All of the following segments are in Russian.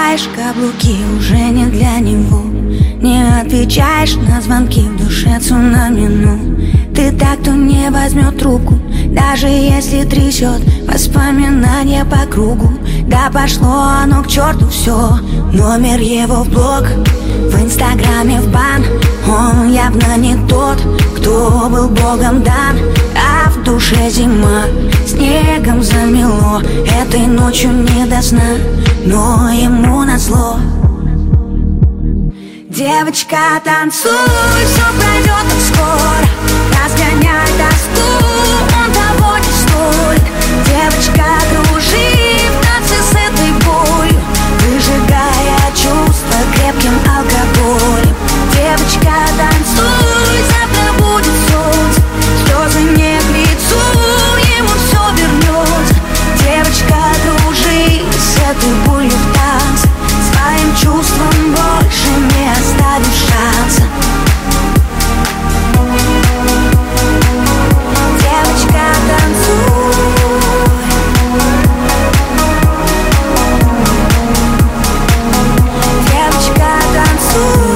надеваешь каблуки, уже не для него. Не отвечаешь на звонки, в душе цунами, ну. Ты так, кто не возьмет трубку, даже если трясет воспоминания по кругу. Да пошло оно к черту все, номер его в блог, в инстаграме в бан. Он явно не тот, кто был богом дан. А в душе зима, снегом замело. Этой ночью не до сна, но ему назло. Девочка, танцуй, все пройдет так скоро. Разгоняй тоску, он того не стоит. Девочка, кружи в танце с этой болью, выжигая чувства крепким алкоголем. Девочка, танцуй, завтра будет солнце, слезы не к лицу, ему все вернется. Девочка, кружи с этой болью в танце, своим чувством больше не оставив шанса. Девочка, танцуй. Девочка, танцуй.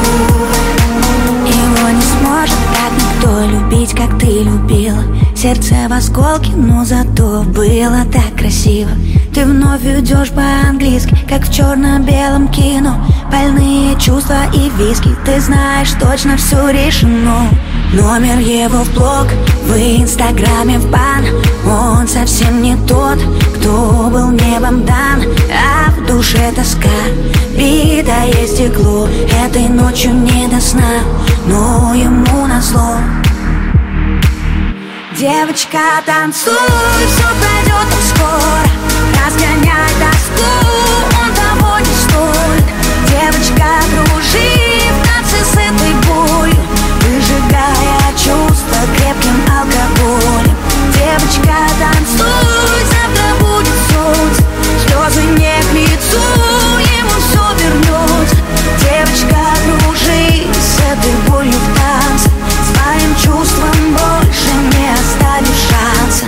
Его не сможет так никто любить, как ты любила. Сердце в осколке, но зато было так красиво. Ты вновь идешь по-английски, как в черно-белом кино. Больные чувства и виски, ты знаешь, точно все решено. Номер его в блог, в инстаграме в бан. Он совсем не тот, кто был небом дан. А в душе тоска, битое стекло. Этой ночью не до сна, но ему назло. Девочка, танцуй, все пройдет так скоро. Разгоняй тоску, он того не стоит. Девочка, кружи в танце с этой болью, выжигая чувства крепким алкоголем. Девочка, танцуй, завтра будет солнце, слезы не к лицу, ему все вернется. Девочка, кружи с этой болью в танце, своим чувством больше не оставив шанса.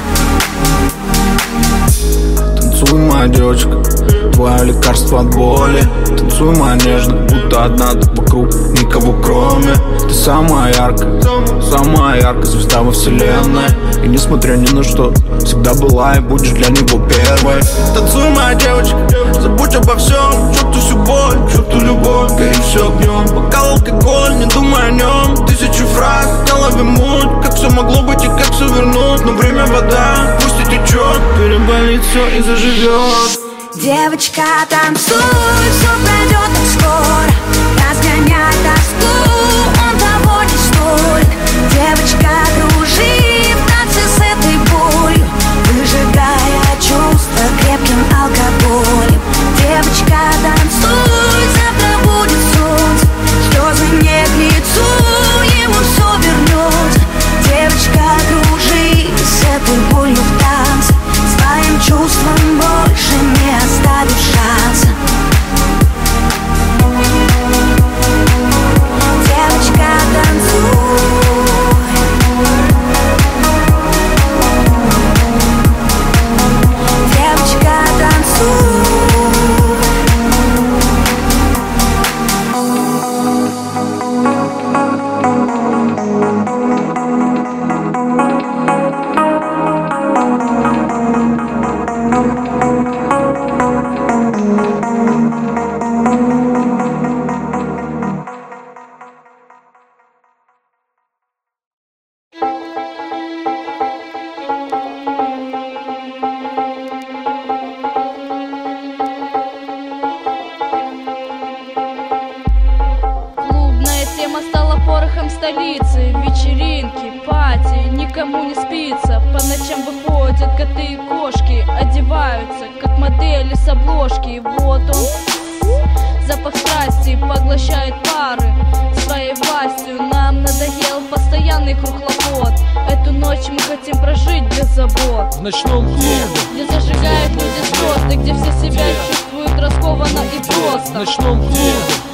Танцуй, моя девочка, твое лекарство от боли. Танцуй, моя нежная, будто одна, тут вокруг никого кроме. Ты самая яркая звезда во вселенной. И несмотря ни на что, всегда была и будешь для него первой. Танцуй, моя девочка, забудь обо всем. Чувствуй всю боль, чувствуй любовь, гори все огнем. Бокал, алкоголь, не думай о нем. Тысячи фраз, в голове муть. Как все могло быть и как все вернуть. Но время вода, пусть и течет, переболит все и заживет. Девочка, танцуй, все пройдет так скоро. Разгоняй тоску, он того не стоит. Девочка, кружи в танце с этой болью, выжигая чувства крепким алкоголем. Девочка, танцуй, завтра будет солнце, слезы не к лицу, ему все вернется. Девочка, кружи с этой болью в танце, своим чувством больше не оставив шанса. Девочка, танцуй. Девочка, танцуй. Столицы, вечеринки, пати, никому не спится. По ночам выходят коты и кошки, одеваются, как модели с обложки. И вот он, запах страсти, поглощает пары своей властью. Нам надоел постоянный круг хлопот. Эту ночь мы хотим прожить без забот. В ночном клубе, где зажигают люди звезды, где все себя чувствуют раскованно и просто. В ночном клубе,